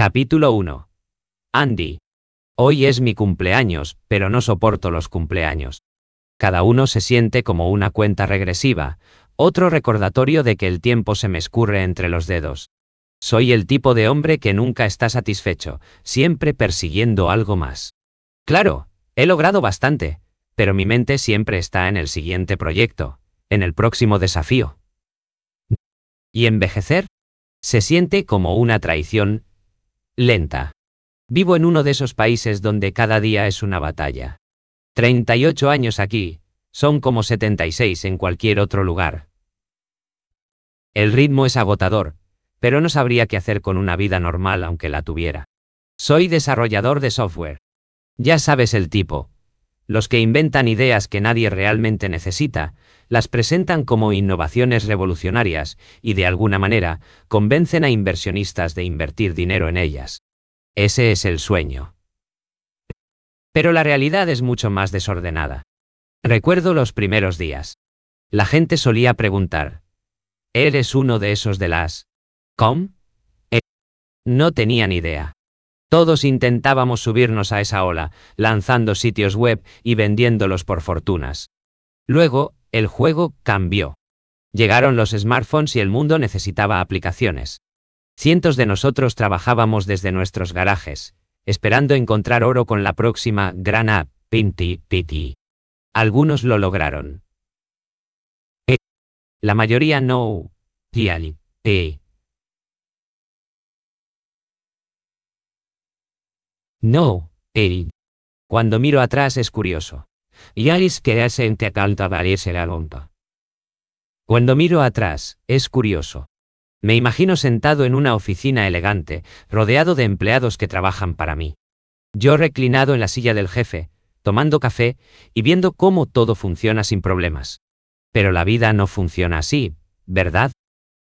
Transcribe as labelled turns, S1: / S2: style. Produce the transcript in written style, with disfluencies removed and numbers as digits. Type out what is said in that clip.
S1: Capítulo 1. Andy. Hoy es mi cumpleaños, pero no soporto los cumpleaños. Cada uno se siente como una cuenta regresiva, otro recordatorio de que el tiempo se me escurre entre los dedos. Soy el tipo de hombre que nunca está satisfecho, siempre persiguiendo algo más. Claro, he logrado bastante, pero mi mente siempre está en el siguiente proyecto, en el próximo desafío. ¿Y envejecer? Se siente como una traición lenta. Vivo en uno de esos países donde cada día es una batalla. 38 años aquí, son como 76 en cualquier otro lugar. El ritmo es agotador, pero no sabría qué hacer con una vida normal aunque la tuviera. Soy desarrollador de software. Ya sabes el tipo. Los que inventan ideas que nadie realmente necesita, las presentan como innovaciones revolucionarias y de alguna manera convencen a inversionistas de invertir dinero en ellas. Ese es el sueño. Pero la realidad es mucho más desordenada. Recuerdo los primeros días. La gente solía preguntar: ¿eres uno de esos de las .com? No tenían idea. Todos intentábamos subirnos a esa ola, lanzando sitios web y vendiéndolos por fortunas. Luego, el juego cambió. Llegaron los smartphones y el mundo necesitaba aplicaciones. Cientos de nosotros trabajábamos desde nuestros garajes, esperando encontrar oro con la próxima gran app, Pinty. Algunos lo lograron. La mayoría no. No. Cuando miro atrás es curioso. Cuando miro atrás, es curioso. Me imagino sentado en una oficina elegante, rodeado de empleados que trabajan para mí. Yo reclinado en la silla del jefe, tomando café y viendo cómo todo funciona sin problemas. Pero la vida no funciona así, ¿verdad?